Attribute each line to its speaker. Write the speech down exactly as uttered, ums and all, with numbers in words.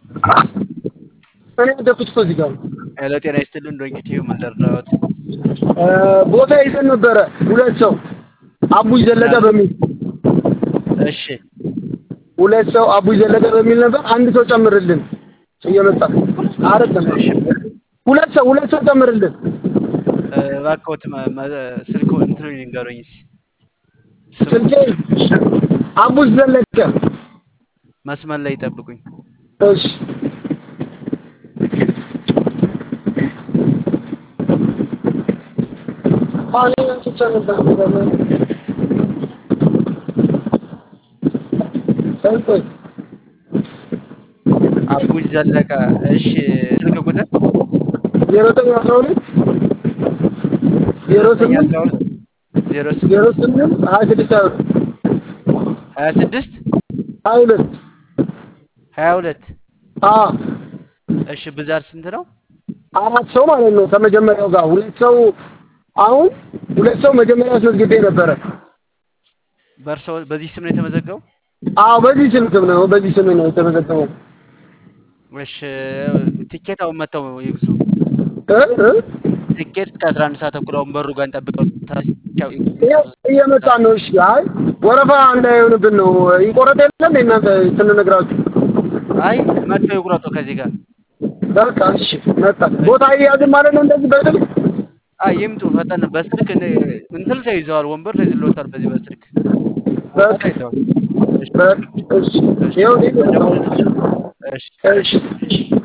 Speaker 1: እኔ ደኩት ኮዚ ጋር
Speaker 2: ሄሎ ጤና ይስጥልን ዶንኪቲዩ መንደርዳውት
Speaker 1: ቦታ ይዘን ነበረ ሁለት ሰው አቡይ ዘለቀ በሚል
Speaker 2: እሺ
Speaker 1: ሁለት ሰው አቡይ ዘለቀ በሚል ነበር አንድ ሰው ጨምርልን እየመጣ አይደለም ሁለት ሰው ሁለት ሰው ጨምርልን
Speaker 2: እባክዎት ስልኩ እንትኑ ይንገሩኝስ
Speaker 1: ስልኬ አቡይ ዘለቀ
Speaker 2: መስመር ላይ ይጠብቁኝ
Speaker 1: እሺ አሁን ተጨነቀ ሰንቆይ
Speaker 2: አቡይ ዘለቀ እሺ ስልክ ቁጥር
Speaker 1: ዜሮ ዘጠኝ አስራ ሁለት ዜሮ ስምንት
Speaker 2: ዜሮ
Speaker 1: ስምንት ሀያ ስድስት
Speaker 2: ሀያ ስድስት
Speaker 1: ሀያ ሁለት
Speaker 2: ሀያ ሁለት
Speaker 1: አዎ
Speaker 2: እሺ ብዛት ስንት ነው
Speaker 1: አራት ሰው ማለት ነው ከመጀመሪያው ጋር ሁለት ሰው አሁን ሁለት ሰው መጀመሪያ አስመዝግቤ ነበረ
Speaker 2: በርሶ በዚህ ስም ነው የተመዘገበው
Speaker 1: አዎ በዚህ ስም ነው በዚህ ስም ነው የተመዘገበው
Speaker 2: እሺ ቲኬት አሁን መጣው ይግዙ
Speaker 1: እ
Speaker 2: ቲኬት ከአስራ አንድ ሰዓት ተኩል አሁን በሩ ጋር እንጠብቀው ታቻው
Speaker 1: እየመጣ ነው እሺ አይ ወረፋ እንዳይሆንብን ነው ይቆረጥ የለም እናንተ ስንነግራችሁ
Speaker 2: አይ መጥቶ ይቁረጡ ከዚህ ጋር
Speaker 1: በቃ እሺ መጣ ቦታ ይያዝ ማለት ነው እንደዚህ በስልክ
Speaker 2: አይ ይምጡ ፈጠን በስልክ እንትን ተይዘዋል ወንበር ተይዝሎታል በዚህ በስልክ
Speaker 1: በቃ እሺ ይኸው እሺ እሺ